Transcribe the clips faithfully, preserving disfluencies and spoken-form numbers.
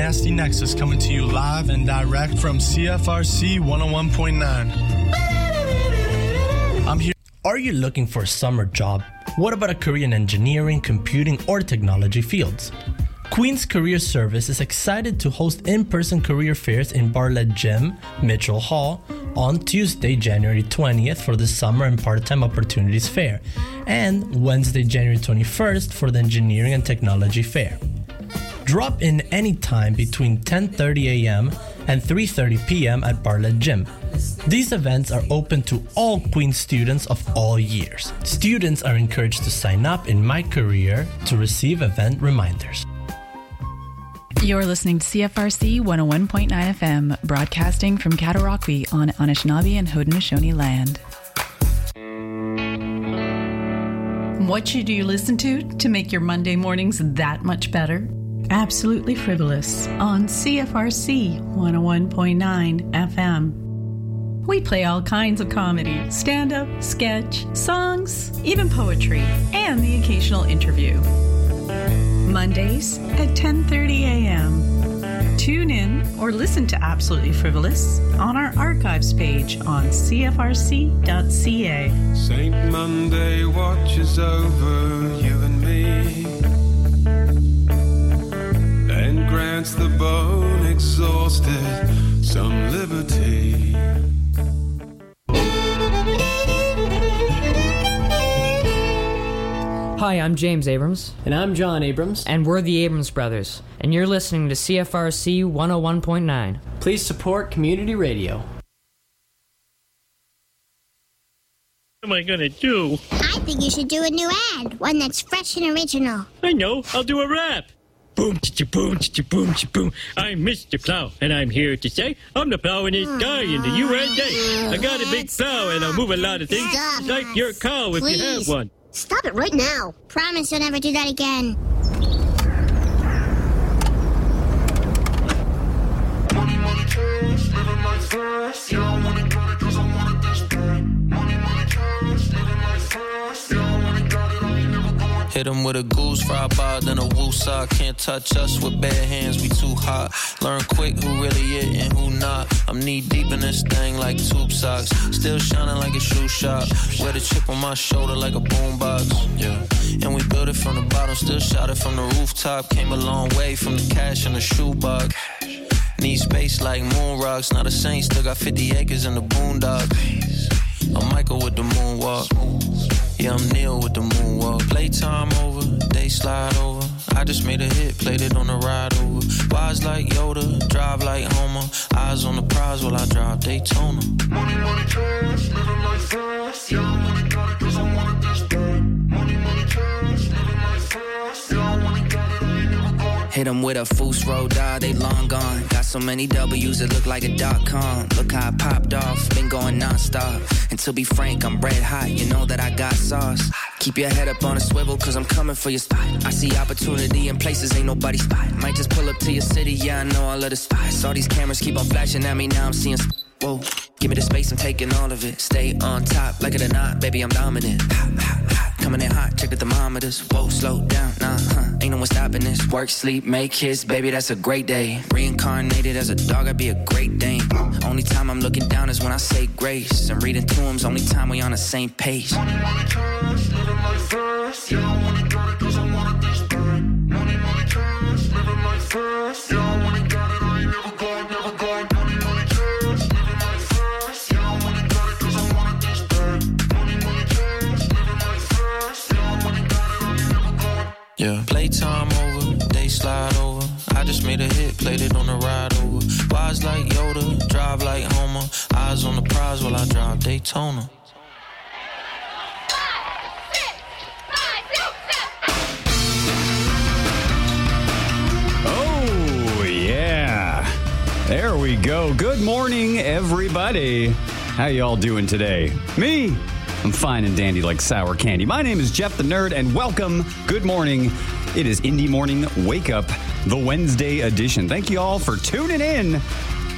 Nasty Nexus coming to you live and direct from C F R C one oh one point nine. I'm here. Are you looking for a summer job? What about a career in engineering, computing, or technology fields? Queen's Career Service is excited to host in-person career fairs in Bartlett Gym, Mitchell Hall, on Tuesday, January twentieth for the Summer and Part-Time Opportunities Fair, and Wednesday, January twenty-first for the Engineering and Technology Fair. Drop in anytime between ten thirty a.m. and three thirty p.m. at Bartlett Gym. These events are open to all Queen's students of all years. Students are encouraged to sign up in My Career to receive event reminders. You're listening to C F R C one oh one point nine F M, broadcasting from Cataraqui on Anishinaabe and Haudenosaunee land. What should you listen to to make your Monday mornings that much better? Absolutely Frivolous on C F R C one oh one point nine F M. We play all kinds of comedy, stand-up, sketch, songs, even poetry, and the occasional interview. Mondays at ten thirty a.m. Tune in or listen to Absolutely Frivolous on our archives page on c f r c dot c a. Saint Monday watches over you and me and grants the bone exhausted some liberty. Hi, I'm James Abrams. And I'm John Abrams. And we're the Abrams Brothers. And you're listening to C F R C one oh one point nine. Please support community radio. What am I gonna do? I think you should do a new ad, one that's fresh and original. I know, I'll do a rap. Boom, cha boom, cha boom, cha boom. I'm Mister Plow, and I'm here to say I'm the plowingest guy in the U S A. I got a big plow, and I'll move a lot of things, Stop. like your cow if Please. you have one. Stop it right now. Promise you'll never do that again. Money, money, cash, living life fast. Yeah, I wanna got it 'cause I want it this bad. Money, money, cash, living life fast. Yeah, I wanna got it, I ain't never going. Hit him with a goose, fry bar, then a woo-saw. Can't touch us with bare hands, we too hot. Learn quick who really it and who not. I'm knee-deep in this thing like tube socks. Still shining like a shoe shop. Wear the chip on my shoulder like a boombox. Yeah, and we built it from the bottom, still shot it from the rooftop. Came a long way from the cash in the shoebox. Need space like moon rocks. Not a saint, still got fifty acres in the boondocks. I'm Michael with the moonwalk. Yeah, I'm Neil with the moonwalk. Playtime over, they slide over. I just made a hit, played it on the ride over. Wise like Yoda, drive like Homer. Eyes on the prize while I drive Daytona. Money, money, cash, living life fast. Yeah, I wanna got it 'cause I want it this bad. Money, money, cash, living life fast. Yeah, I wanna got it, I ain't never going. Hit them with a Foos roll die, they long gone. Got so many W's it look like a dot com. Look how I popped off, been going non-stop. And to be frank, I'm red hot, you know that I got sauce. Keep your head up on a swivel, cause I'm coming for your spot. I see opportunity in places ain't nobody spot. Might just pull up to your city, yeah, I know all of the spots. All these cameras keep on flashing at me, now I'm seeing sp- Whoa, give me the space, I'm taking all of it. Stay on top, like it or not, baby, I'm dominant. Hot, hot, hot. Coming in hot, check the thermometers. Whoa, slow down, nah, huh. Ain't no one stopping this. Work, sleep, make hits, baby, that's a great day. Reincarnated as a dog, I'd be a great Dane. Only time I'm looking down is when I say grace. And reading tombs, only time we on the same page. Money, money, cash, living life fast. Yeah, I wanna got it 'cause I want it this bad. Money, money, cash, living life fast. Yeah, I wanna got it, I ain't never going, never going. Money, money, cash, living life fast. Yeah, I wanna got it 'cause I want it this bad. Money, money, cash, living life fast. Yeah, I wanna got it, I ain't never going. Yeah, playtime over, they slide over. I just made a hit, played it on the ride over. Wise like Yoda, drive like Homer. Eyes on the prize while I drive Daytona. Oh, yeah. There we go. Good morning, everybody. How y'all doing today? Me? I'm fine and dandy like sour candy. My name is Jeff the Nerd, and welcome. Good morning. It is Indie Morning Wake Up, the Wednesday edition. Thank you all for tuning in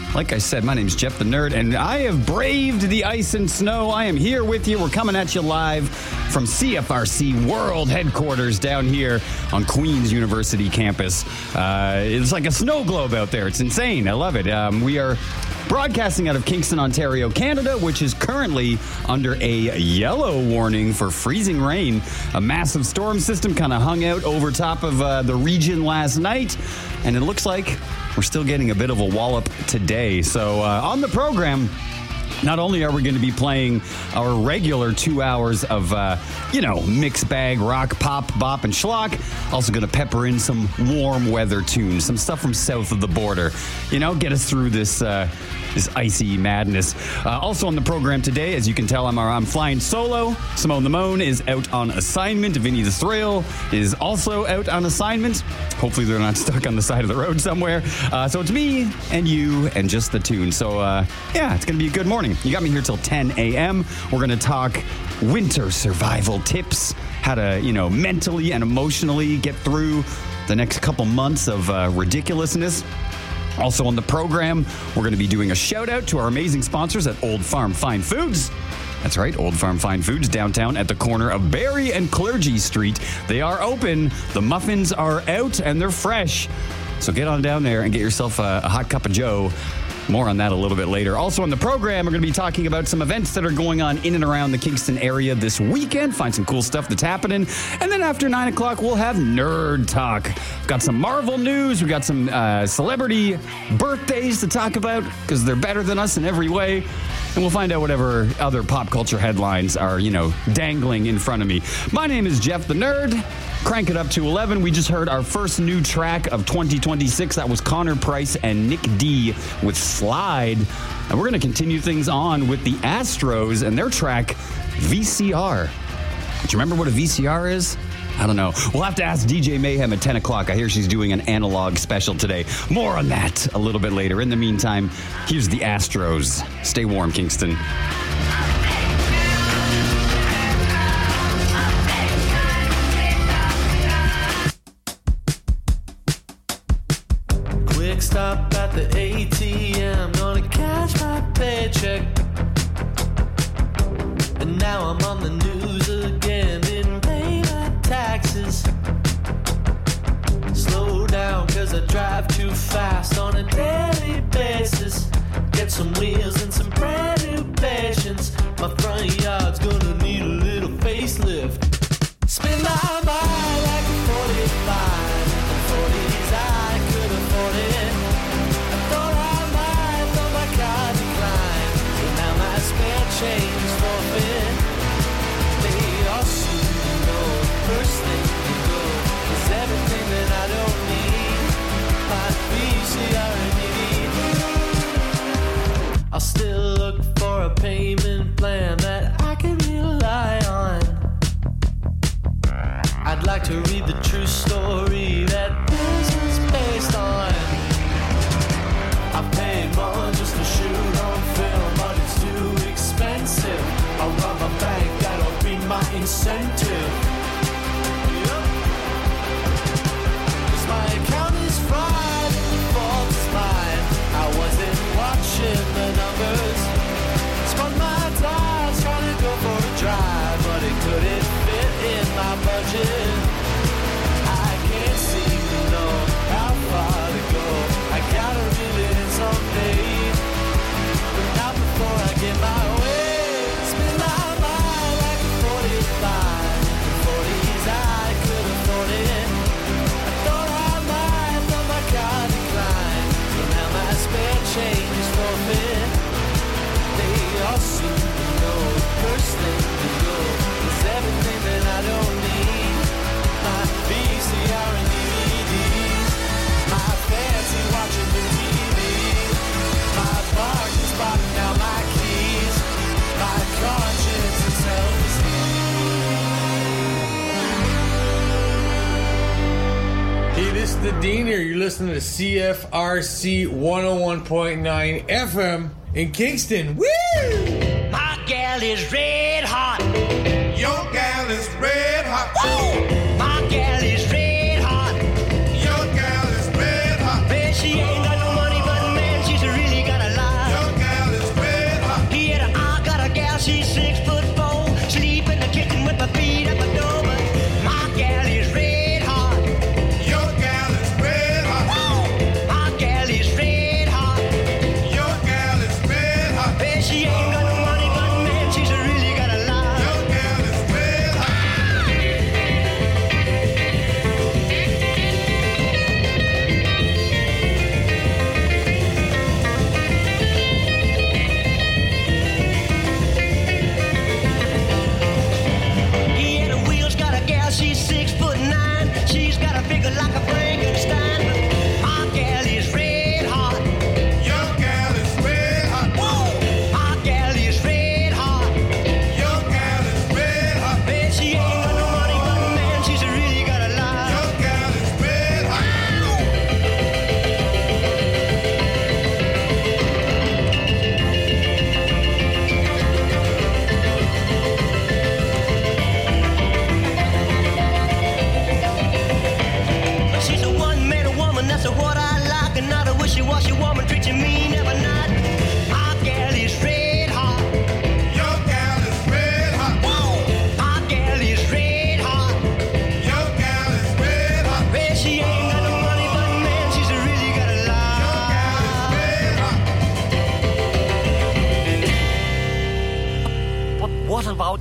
Like I said, my name's Jeff the Nerd, and I have braved the ice and snow. I am here with you. We're coming at you live from C F R C World Headquarters down here on Queen's University campus. Uh, it's like a snow globe out there. It's insane. I love it. Um, we are broadcasting out of Kingston, Ontario, Canada, which is currently under a yellow warning for freezing rain. A massive storm system kind of hung out over top of uh, the region last night, and it looks like we're still getting a bit of a wallop today. So uh, on the program, not only are we going to be playing our regular two hours of, uh, you know, mixed bag, rock, pop, bop, and schlock, also going to pepper in some warm weather tunes, some stuff from south of the border, you know, get us through this uh, this icy madness. Uh, also on the program today, as you can tell, I'm, I'm flying solo. Simone the Moan is out on assignment. Vinny the Thrill is also out on assignment. Hopefully they're not stuck on the side of the road somewhere. Uh, so it's me and you and just the tune. So, uh, yeah, it's going to be a good morning. You got me here till ten a.m. We're going to talk winter survival tips, how to, you know, mentally and emotionally get through the next couple months of uh, ridiculousness. Also on the program, we're going to be doing a shout out to our amazing sponsors at Old Farm Fine Foods. That's right, Old Farm Fine Foods downtown at the corner of Barrie and Clergy Street. They are open, the muffins are out, and they're fresh. So get on down there and get yourself a, a hot cup of joe. More on that a little bit later. Also on the program, we're going to be talking about some events that are going on in and around the Kingston area this weekend. Find some cool stuff that's happening. And then after nine o'clock, we'll have Nerd Talk. We've got some Marvel news. We've got some uh, celebrity birthdays to talk about because they're better than us in every way. And we'll find out whatever other pop culture headlines are, you know, dangling in front of me. My name is Jeff the Nerd. Crank it up to eleven. We just heard our first new track of twenty twenty-six. That was Connor Price and Nick D with Slide. And we're going to continue things on with the Astros and their track V C R. Do you remember what a V C R is? I don't know. We'll have to ask D J Mayhem at ten o'clock. I hear she's doing an analog special today. More on that a little bit later. In the meantime, here's the Astros. Stay warm, Kingston. Quick stop at the A T M, gonna cash my paycheck. And now I'm on the news again, didn't pay my taxes. Slow down cause I drive too fast on a daily basis. Get some wheels and some brand new patience. My front yard's gonna need a little facelift. Spin my mind like a forty-five. The forties I could afford it. I thought I might, but my car declined. But now my spare change is forfeit. They all seem to know first thing to go is everything that I don't need. My V C R and D V D. I'll still look for a payment plan that I can rely on. I'd like to read the true story that this is based on. I paid more just to shoot on film, but it's too expensive. I'll rob a bank, that'll be my incentive. Yep. 'Cause my account is fried and the fault is mine. I wasn't watching the numbers. Spun my tires trying to go for a drive, but it couldn't fit in my budget. I can't seem to know how far to go. I gotta reel it in someday, but not before I get my way. Spin my mind like a forty-five. The forties I could afford it. I thought I might, but my car declined. So now my spare change is forfeit. They all seem to know first thing to go is everything that I don't need. My V C R and D V Ds, my fancy watching the T V, my parking spot, now my keys, my conscience and self-esteem. Hey, this is the Dean here. You're listening to C F R C one oh one point nine F M in Kingston. Woo! My gal is red hot. Your gal is red hot. Woo! My gal is red hot. Your gal is red hot. Man, she ain't got no money, but man, she's really got a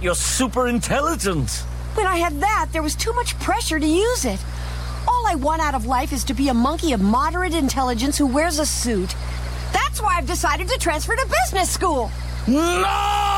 you're super intelligent. When I had that, there was too much pressure to use it. All I want out of life is to be a monkey of moderate intelligence who wears a suit. That's why I've decided to transfer to business school. No!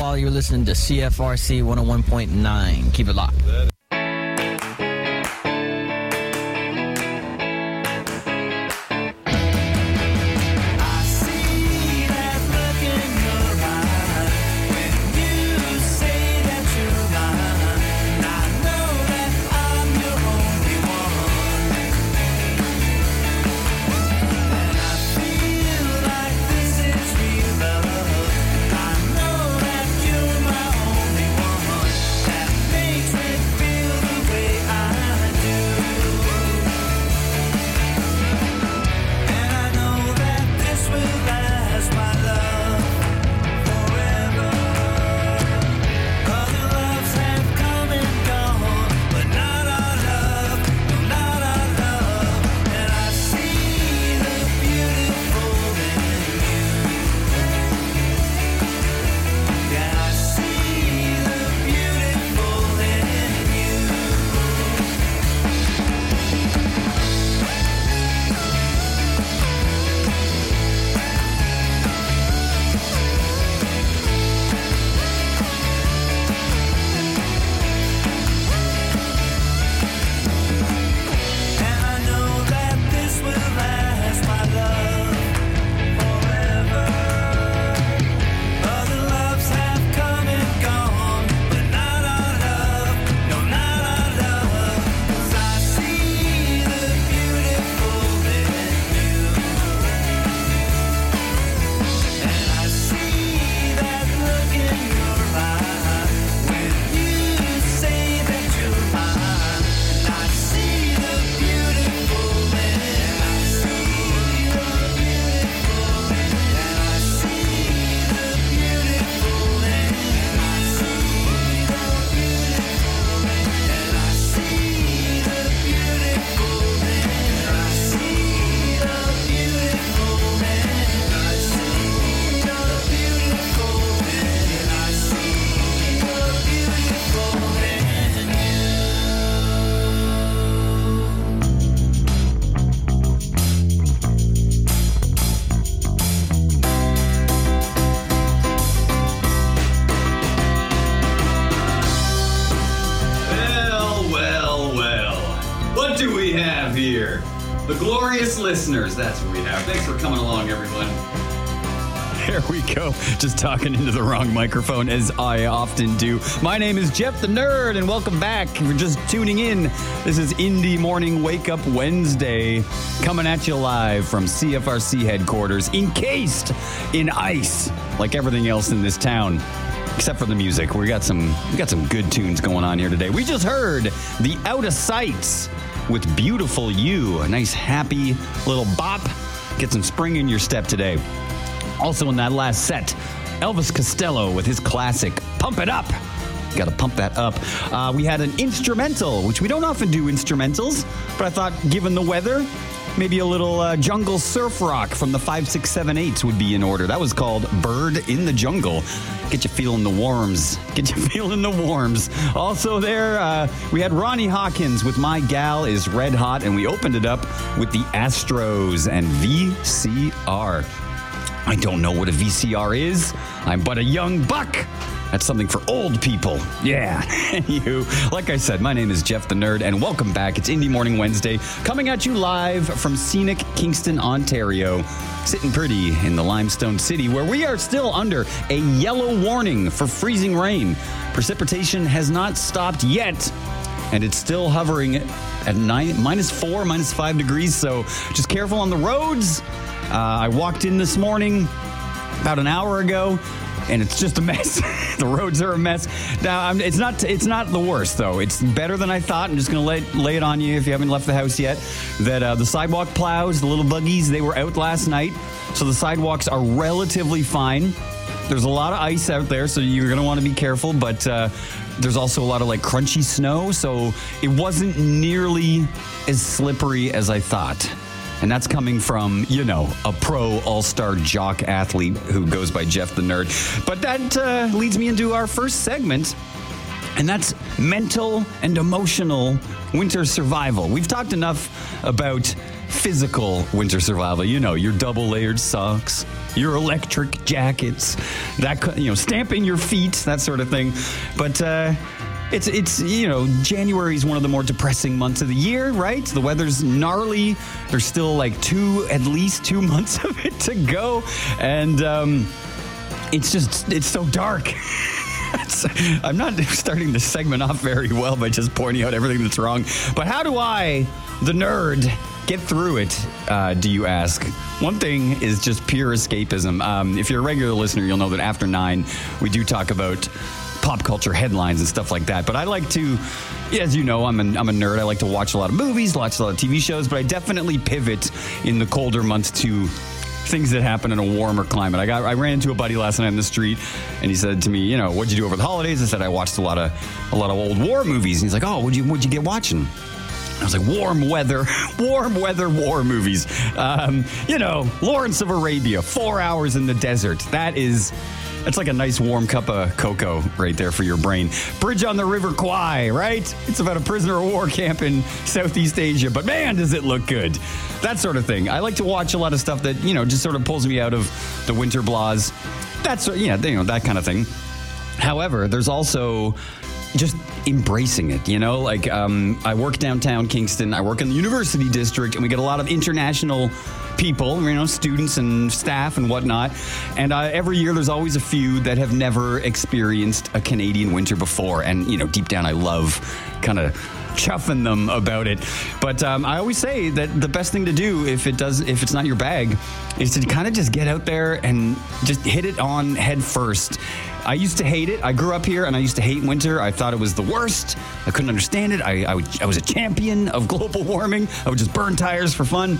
all. You're listening to C F R C one oh one point nine. Keep it locked. Listeners, that's what we have. Thanks for coming along, everyone. There we go. Just talking into the wrong microphone, as I often do. My name is Jeff the Nerd, and welcome back. If you're just tuning in, this is Indie Morning Wake Up Wednesday, coming at you live from C F R C headquarters, encased in ice, like everything else in this town. Except for the music. We got some we got some good tunes going on here today. We just heard the Out of Sights with Beautiful You, a nice happy little bop. Get some spring in your step today. Also in that last set, Elvis Costello with his classic Pump It Up. Got to pump that up. Uh, we had an instrumental, which we don't often do instrumentals, but I thought given the weather, maybe a little uh, jungle surf rock from the five six seven eights would be in order. That was called Bird in the Jungle. Get you feeling the warms. Get you feeling the warms. Also there, uh, we had Ronnie Hawkins with My Gal is Red Hot, and we opened it up with the Astros and V C R. I don't know what a V C R is. I'm but a young buck. That's something for old people. Yeah. Anywho, like I said, my name is Jeff the Nerd, and welcome back. It's Indie Morning Wednesday, coming at you live from scenic Kingston, Ontario. Sitting pretty in the Limestone City, where we are still under a yellow warning for freezing rain. Precipitation has not stopped yet, and it's still hovering at nine, minus four, minus five degrees, so just careful on the roads. Uh, I walked in this morning about an hour ago, and it's just a mess. The roads are a mess. Now, I'm, it's not it's not the worst, though. It's better than I thought. I'm just going to lay, lay it on you if you haven't left the house yet, that uh, the sidewalk plows, the little buggies, they were out last night, so the sidewalks are relatively fine. There's a lot of ice out there, so you're going to want to be careful, but uh, there's also a lot of, like, crunchy snow, so it wasn't nearly as slippery as I thought. And that's coming from, you know, a pro all-star jock athlete who goes by Jeff the Nerd. But that uh, leads me into our first segment, and that's mental and emotional winter survival. We've talked enough about physical winter survival. You know, your double layered socks, your electric jackets, that co- you know, stamping your feet, that sort of thing. But uh, it's it's you know, January is one of the more depressing months of the year, right? The weather's gnarly. There's still like two, at least two months of it to go, and um, it's just it's so dark. I'm not starting this segment off very well by just pointing out everything that's wrong. But how do I, the nerd, get through it, uh, do you ask? One thing is just pure escapism. Um, if you're a regular listener, you'll know that after nine, we do talk about pop culture headlines and stuff like that. But I like to, as you know, I'm, an, I'm a nerd. I like to watch a lot of movies, watch a lot of T V shows, but I definitely pivot in the colder months to things that happen in a warmer climate. I got I ran into a buddy last night on the street, and he said to me, you know, what'd you do over the holidays? I said I watched a lot of a lot of old war movies. And he's like, oh, what'd you what'd you get watching? I was like, warm weather, warm weather war movies. Um, you know, Lawrence of Arabia, four hours in the desert. That is, that's like a nice warm cup of cocoa right there for your brain. Bridge on the River Kwai, right? It's about a prisoner of war camp in Southeast Asia, but man, does it look good. That sort of thing. I like to watch a lot of stuff that, you know, just sort of pulls me out of the winter blahs. That's, yeah, you know, that kind of thing. However, there's also just embracing it, you know, like um, I work downtown Kingston. I work in the University District, and we get a lot of international people, you know, students and staff and whatnot. And uh, every year there's always a few that have never experienced a Canadian winter before. And, you know, deep down I love kind of chuffing them about it. But um, I always say that the best thing to do if it does, if it's not your bag, is to kind of just get out there and just hit it on head first. I used to hate it. I grew up here and I used to hate winter. I thought it was the worst. I couldn't understand it. I, I, would, I was a champion of global warming. I would just burn tires for fun.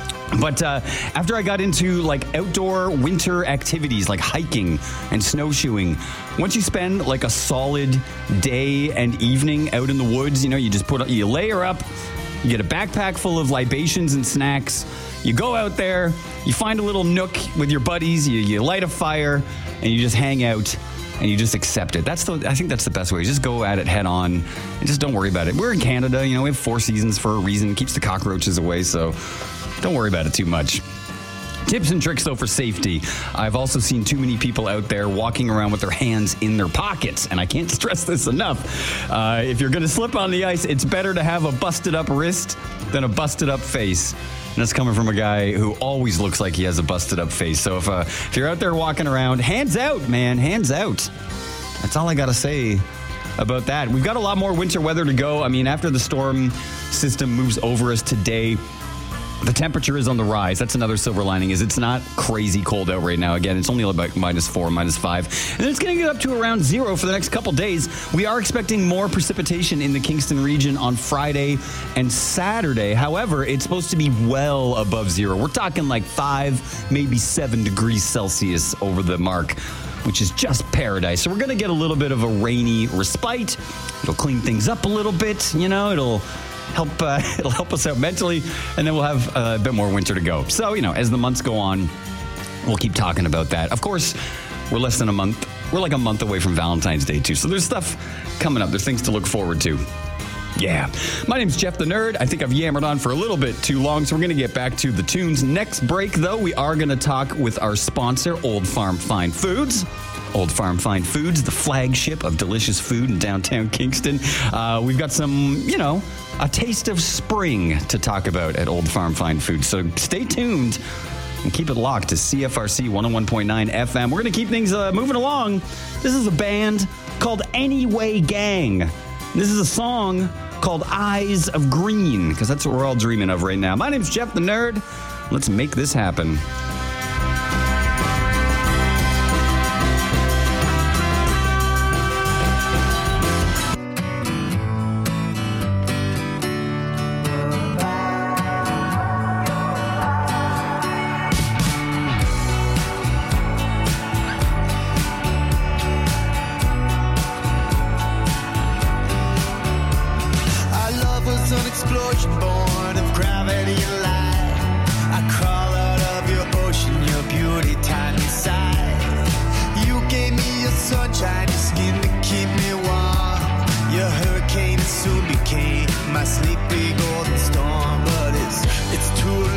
But uh, after I got into like outdoor winter activities like hiking and snowshoeing, once you spend like a solid day and evening out in the woods, you know, you just put, you layer up, you get a backpack full of libations and snacks. You go out there, you find a little nook with your buddies, you, you light a fire, and you just hang out and you just accept it. That's the, I think that's the best way. Just go at it head on and just don't worry about it. We're in Canada, you know, we have four seasons for a reason. It keeps the cockroaches away, so don't worry about it too much. Tips and tricks, though, for safety. I've also seen too many people out there walking around with their hands in their pockets, and I can't stress this enough. Uh, if you're going to slip on the ice, it's better to have a busted-up wrist than a busted-up face. And that's coming from a guy who always looks like he has a busted-up face. So if, uh, if you're out there walking around, hands out, man, hands out. That's all I got to say about that. We've got a lot more winter weather to go. I mean, after the storm system moves over us today, the temperature is on the rise. That's another silver lining, is it's not crazy cold out right now. Again, it's only about minus four, minus five. And it's going to get up to around zero for the next couple days. We are expecting more precipitation in the Kingston region on Friday and Saturday. However, it's supposed to be well above zero. We're talking like five, maybe seven degrees Celsius over the mark, which is just paradise. So we're going to get a little bit of a rainy respite. It'll clean things up a little bit. You know, it'll help uh, it'll help us out mentally, and then we'll have a bit more winter to go. So, you know, as the months go on, we'll keep talking about that. Of course, we're less than a month. We're like a month away from Valentine's Day, too. So there's stuff coming up. There's things to look forward to. Yeah. My name's Jeff the Nerd. I think I've yammered on for a little bit too long, so we're going to get back to the tunes. Next break, though, we are going to talk with our sponsor, Old Farm Fine Foods. Old Farm Fine Foods, the flagship of delicious food in downtown Kingston. Uh, we've got some, you know, a taste of spring to talk about at Old Farm Fine Foods. So stay tuned and keep it locked to C F R C one oh one point nine F M. We're going to keep things uh, moving along. This is a band called Anyway Gang. This is a song called Eyes of Green, because that's what we're all dreaming of right now. My name's Jeff the Nerd. Let's make this happen. My sleepy golden storm, but it's it's too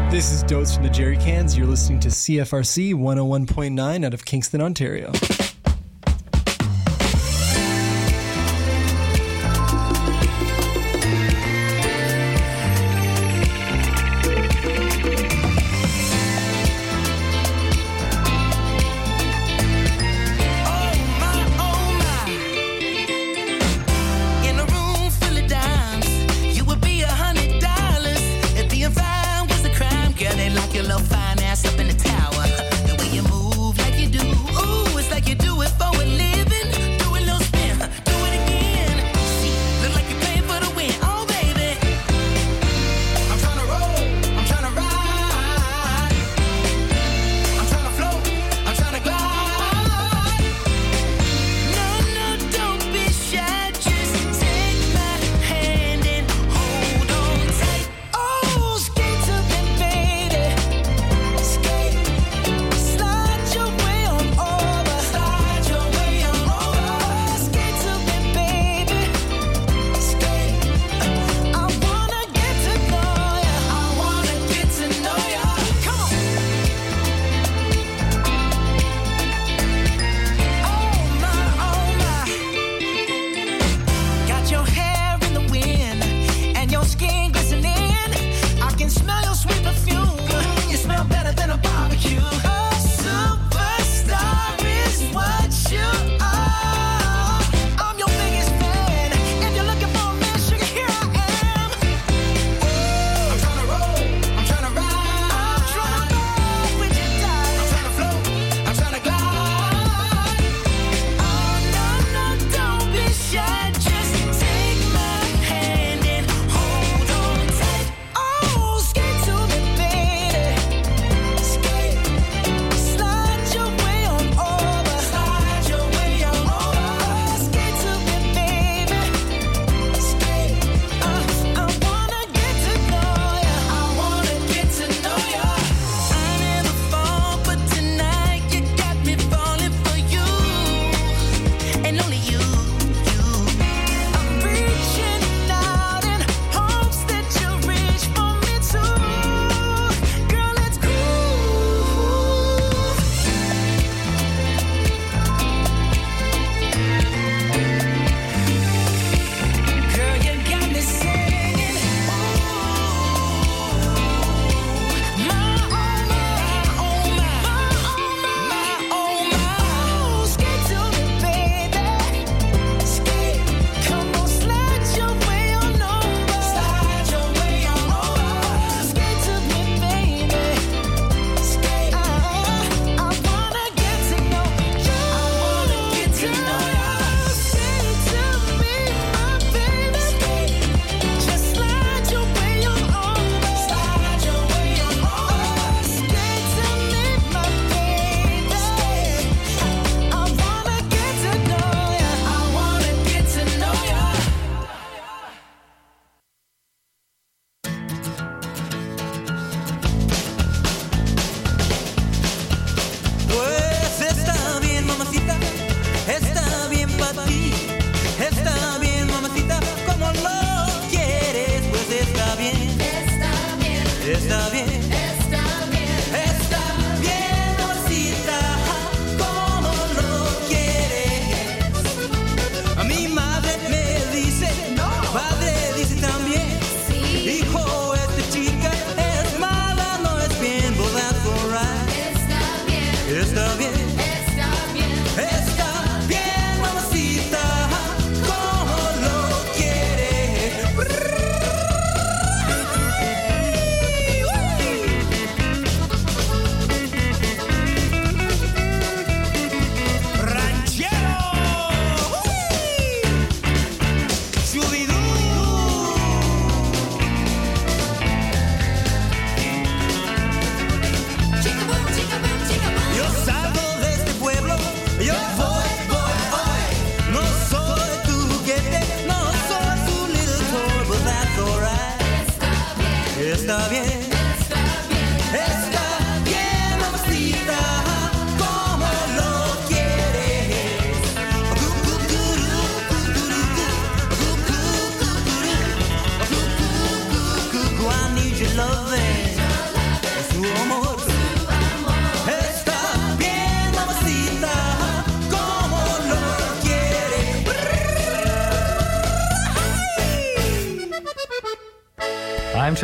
This is Dotes from the Jerry Cans. You're listening to C F R C one oh one point nine out of Kingston, Ontario.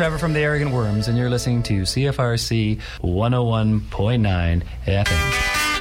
Trevor from the Arrogant Worms, and you're listening to C F R C one oh one point nine F M.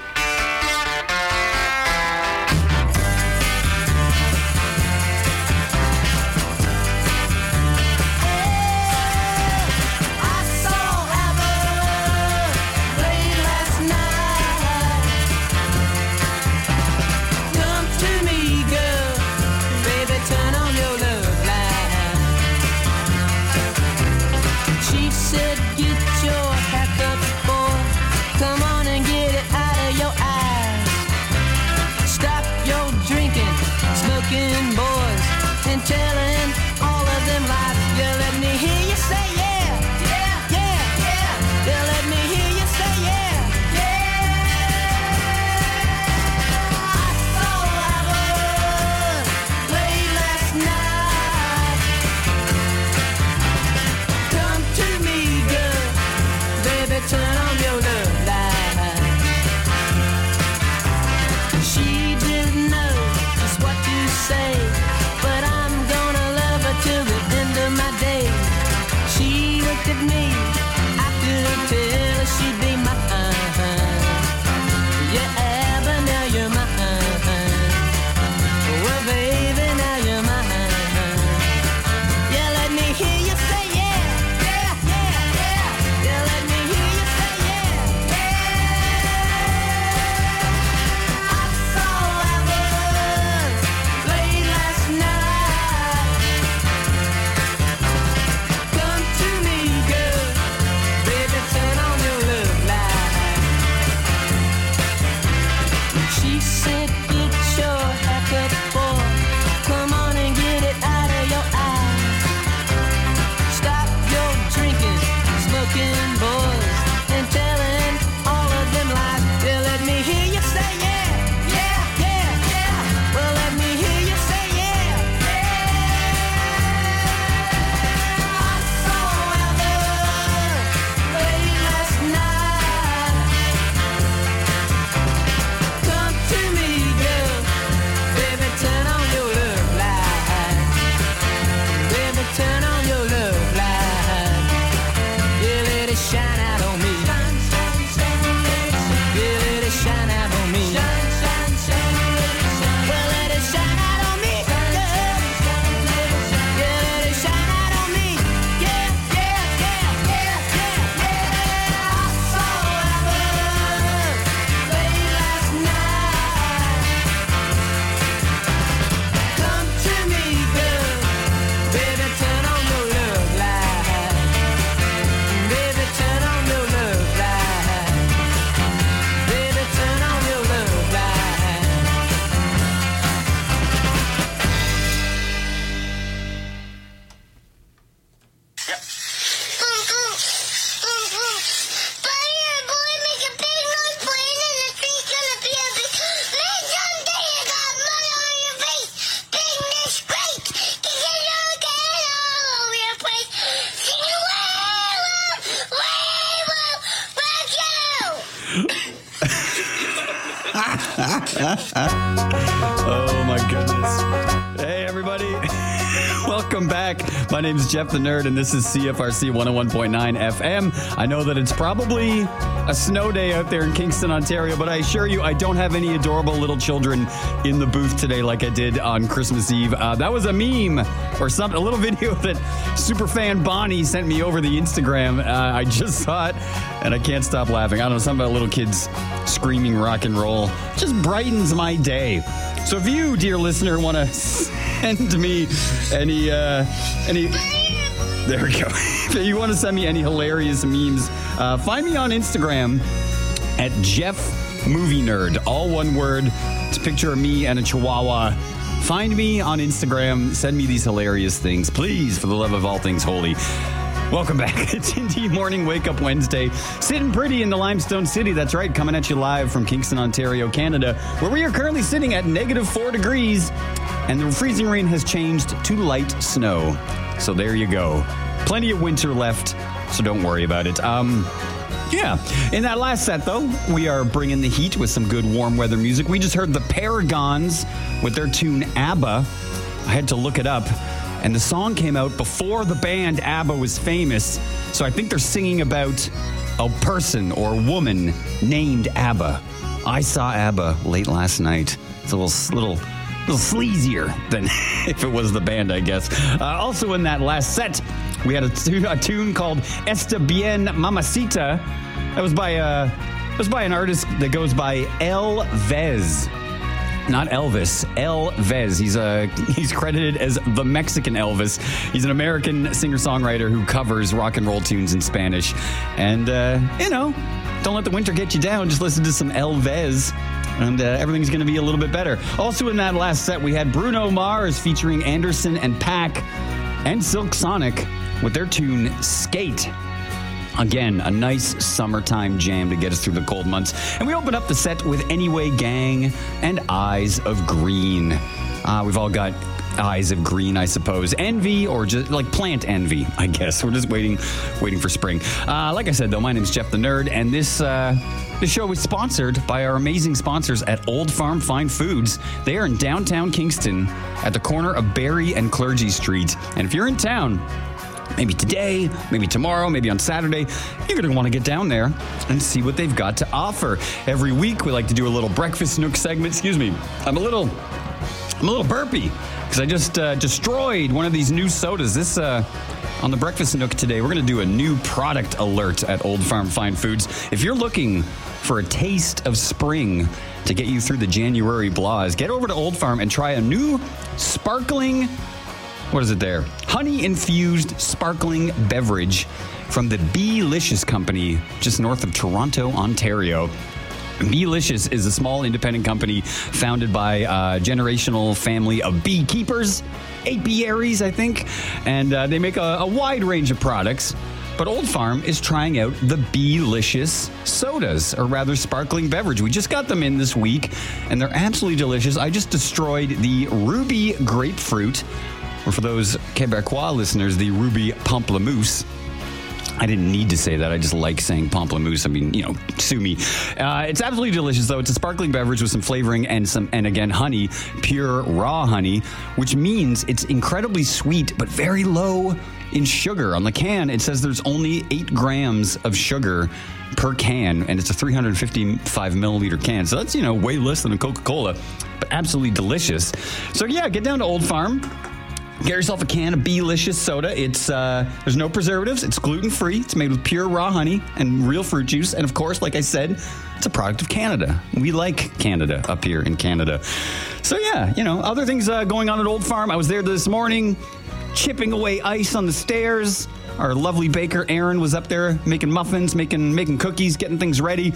Oh my goodness. Hey everybody. Welcome back. My name is Jeff the Nerd and this is C F R C one oh one point nine F M. I know that it's probably a snow day out there in Kingston, Ontario, but I assure you I don't have any adorable little children in the booth today like I did on Christmas Eve. Uh, that was a meme or something, a little video that superfan Bonnie sent me over the Instagram. Uh, I just saw it and I can't stop laughing. I don't know, something about little kids screaming rock and roll just brightens my day. So if you, dear listener, want to send me any, uh, any, there we go. If you want to send me any hilarious memes, uh, find me on Instagram at Jeff Movie Nerd. All one word. It's a picture of me and a chihuahua. Find me on Instagram. Send me these hilarious things, please, for the love of all things holy. Welcome back. It's Indie Morning Wake Up Wednesday. Sitting pretty in the Limestone City. That's right. Coming at you live from Kingston, Ontario, Canada, where we are currently sitting at negative four degrees and the freezing rain has changed to light snow. So there you go. Plenty of winter left, so don't worry about it. Um, yeah. In that last set, though, we are bringing the heat with some good warm weather music. We just heard the Paragons with their tune ABBA. I had to look it up. And the song came out before the band ABBA was famous. So I think they're singing about a person or woman named ABBA. I saw ABBA late last night. It's a little, little, little sleazier than if it was the band, I guess. Uh, also in that last set, we had a, t- a tune called Esta Bien Mamacita. That was by uh, that was by an artist that goes by El Vez. Not Elvis, El Vez. He's uh, he's credited as the Mexican Elvis. He's an American singer-songwriter who covers rock and roll tunes in Spanish. And, uh, you know, don't let the winter get you down. Just listen to some El Vez, and uh, everything's going to be a little bit better. Also in that last set, we had Bruno Mars featuring Anderson and Paak and Silk Sonic with their tune Skate. Again, a nice summertime jam to get us through the cold months. And we open up the set with Anyway Gang and Eyes of Green. Uh, we've all got eyes of green, I suppose. Envy, or just like plant envy, I guess. We're just waiting waiting for spring. Uh, like I said, though, my name's Jeff the Nerd, and this, uh, this show is sponsored by our amazing sponsors at Old Farm Fine Foods. They are in downtown Kingston at the corner of Barry and Clergy Street. And if you're in town, maybe today, maybe tomorrow, maybe on Saturday, you're going to want to get down there and see what they've got to offer. Every week, we like to do a little Breakfast Nook segment. Excuse me. I'm a little, I'm a little burpy because I just uh, destroyed one of these new sodas. This, uh, on the Breakfast Nook today, we're going to do a new product alert at Old Farm Fine Foods. If you're looking for a taste of spring to get you through the January blahs, get over to Old Farm and try a new sparkling What is it there? Honey-infused sparkling beverage from the Beelicious Company, just north of Toronto, Ontario. Beelicious is a small independent company founded by a generational family of beekeepers, apiaries, I think, and uh, they make a, a wide range of products. But Old Farm is trying out the Beelicious sodas, or rather sparkling beverage. We just got them in this week, and they're absolutely delicious. I just destroyed the Ruby Grapefruit, or for those Quebecois listeners, the Ruby Pamplemousse. I didn't need to say that. I just like saying pamplemousse. I mean, you know, sue me. Uh, it's absolutely delicious, though. It's a sparkling beverage with some flavoring and some, and again, honey, pure raw honey, which means it's incredibly sweet, but very low in sugar. On the can, it says there's only eight grams of sugar per can, and it's a three hundred fifty-five milliliter can. So that's, you know, way less than a Coca-Cola, but absolutely delicious. So yeah, get down to Old Farm. Get yourself a can of Beelicious soda. It's uh, there's no preservatives. It's gluten-free. It's made with pure raw honey and real fruit juice. And of course, like I said, it's a product of Canada. We like Canada up here in Canada. So yeah, you know, other things uh, going on at Old Farm. I was there this morning, chipping away ice on the stairs. Our lovely baker Aaron was up there making muffins, making making cookies, getting things ready.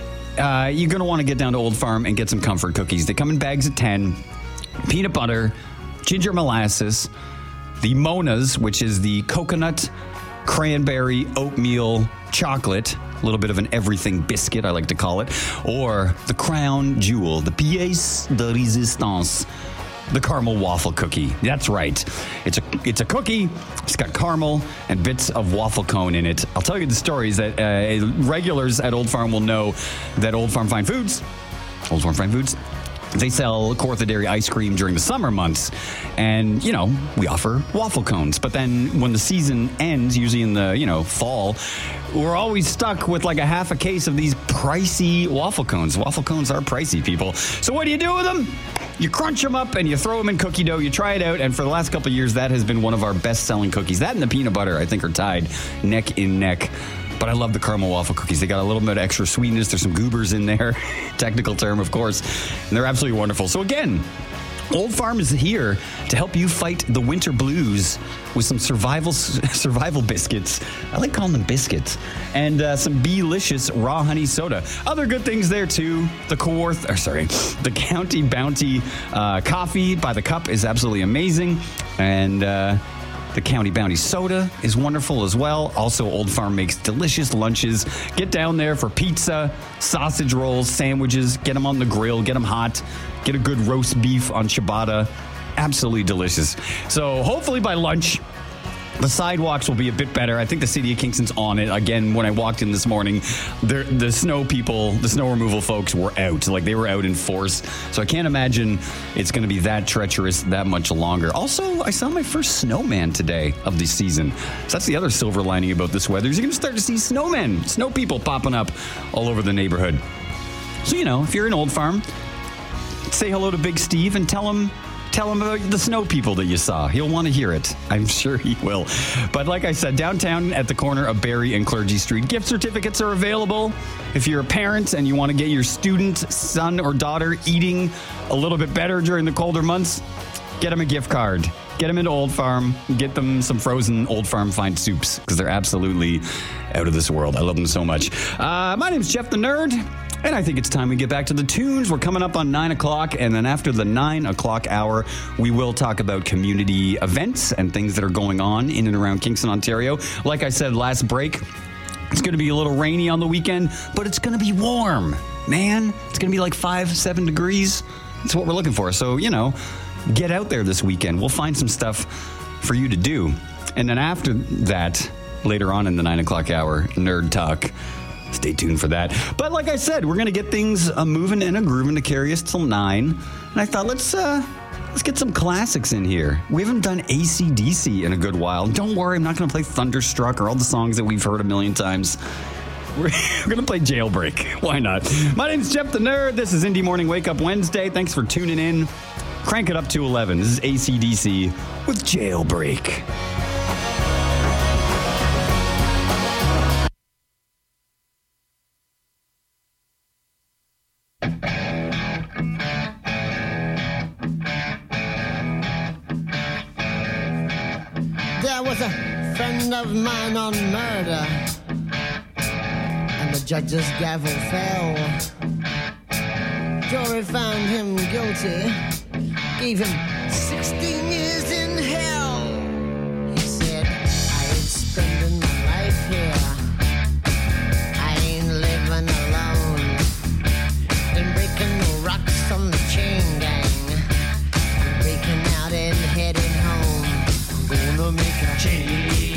Uh, you're gonna want to get down to Old Farm and get some comfort cookies. They come in bags of ten. Peanut butter, ginger molasses, the Monas, which is the coconut, cranberry, oatmeal, chocolate, a little bit of an everything biscuit, I like to call it, or the crown jewel, the pièce de résistance, the caramel waffle cookie. That's right. It's a it's a cookie. It's got caramel and bits of waffle cone in it. I'll tell you the stories that uh, regulars at Old Farm will know that Old Farm Fine Foods, Old Farm Fine Foods, they sell Kawartha Dairy ice cream during the summer months. And, you know, we offer waffle cones. But then when the season ends, usually in the, you know, fall, we're always stuck with like a half a case of these pricey waffle cones. Waffle cones are pricey, people. So what do you do with them? You crunch them up and you throw them in cookie dough. You try it out. And for the last couple of years, that has been one of our best-selling cookies. That and the peanut butter, I think, are tied neck in neck. But I love the caramel waffle cookies. They got a little bit of extra sweetness. There's some goobers in there. Technical term, of course. And they're absolutely wonderful. So again, Old Farm is here to help you fight the winter blues with some survival survival biscuits. I like calling them biscuits. And uh, some Beelicious raw honey soda. Other good things there, too. The Kawartha, or sorry, the County Bounty uh, coffee by the cup is absolutely amazing. And uh the County Bounty soda is wonderful as well. Also, Old Farm makes delicious lunches. Get down there for pizza, sausage rolls, sandwiches. Get them on the grill. Get them hot. Get a good roast beef on ciabatta. Absolutely delicious. So hopefully by lunch, The sidewalks will be a bit better. I think the city of Kingston's on it. Again, when I walked in this morning, the, the snow people, the snow removal folks were out. Like, they were out in force. So I can't imagine it's going to be that treacherous that much longer. Also, I saw my first snowman today of the season. So that's the other silver lining about this weather is you're going to start to see snowmen, snow people popping up all over the neighborhood. So, you know, if you're in Old Farm, say hello to Big Steve and tell him Tell him about the snow people that you saw. He'll want to hear it. I'm sure he will. But like I said, downtown at the corner of Barrie and Clergy Street, gift certificates are available. If you're a parent and you want to get your student, son, or daughter eating a little bit better during the colder months, get them a gift card. Get them into Old Farm. Get them some frozen Old Farm fine soups because they're absolutely out of this world. I love them so much. Uh, my name's Jeff the Nerd. And I think it's time we get back to the tunes. We're coming up on nine o'clock, and then after the nine o'clock hour, we will talk about community events and things that are going on in and around Kingston, Ontario. Like I said last break, it's going to be a little rainy on the weekend, but it's going to be warm, man. It's going to be like five, seven degrees. That's what we're looking for. So, you know, get out there this weekend. We'll find some stuff for you to do. And then after that, later on in the nine o'clock hour, Nerd Talk. Stay tuned for that. But like I said, we're going to get things uh, moving and a grooving to carry us till nine. And I thought, let's uh, let's get some classics in here. We haven't done A C D C in a good while. Don't worry, I'm not going to play Thunderstruck or all the songs that we've heard a million times. We're, we're going to play Jailbreak. Why not? My name's Jeff the Nerd. This is Indie Morning Wake Up Wednesday. Thanks for tuning in. Crank it up to eleven. This is A C D C with Jailbreak. Of mine on murder, and the judge's gavel fell. Jury found him guilty, gave him sixteen years in hell. He said, I ain't spending my life here, I ain't living alone, ain't breaking no rocks on the chain gang, I'm breaking out and heading home. I'm gonna make a change.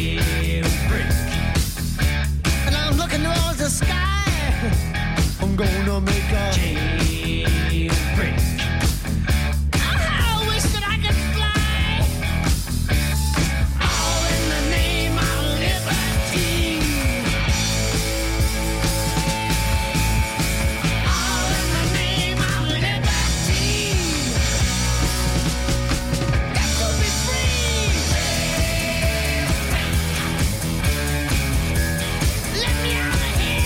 The sky, I'm gonna make a jailbreak. I wish that I could fly, all in the name of liberty, all in the name of liberty. Got to be free. Let me out.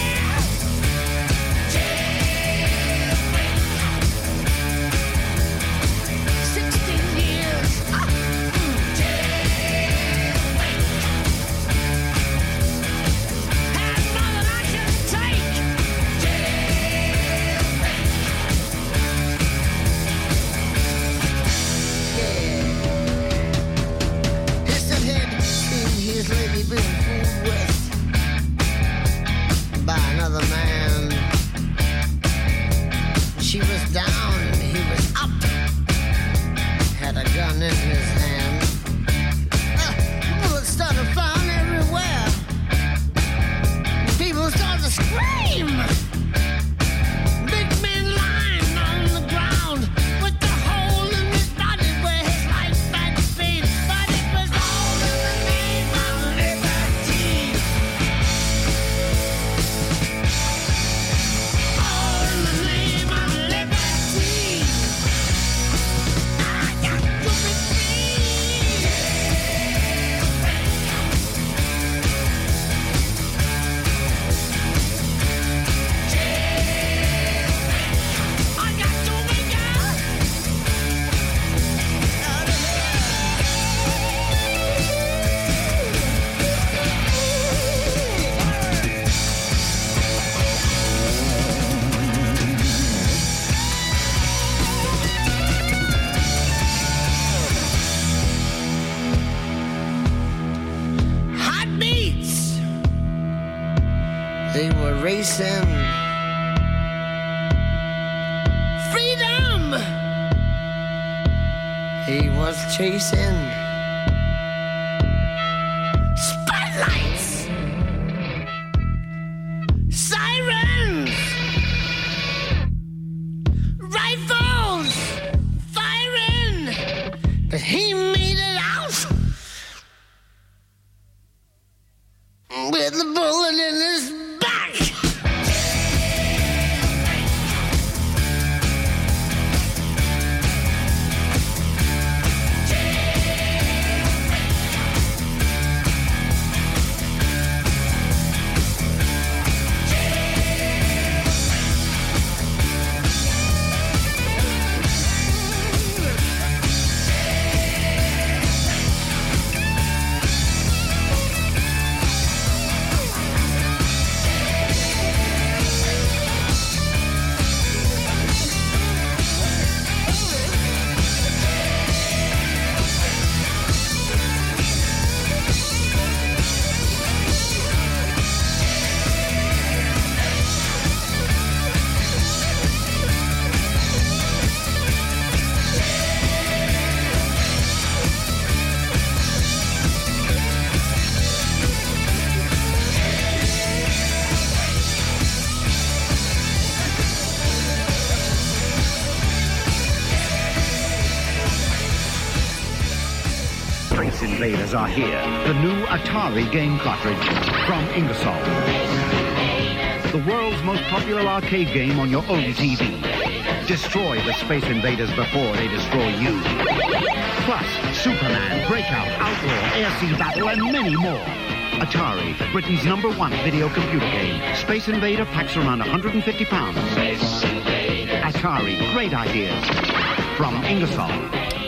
Racing freedom he was chasing. Invaders are here. The new Atari game cartridge from Ingersoll. The world's most popular arcade game on your own T V. Destroy the Space Invaders before they destroy you. Plus, Superman, Breakout, Outlaw, Air Sea Battle, and many more. Atari, Britain's number one video computer game. Space Invader packs around one hundred fifty pounds. Atari, great ideas. From Ingersoll.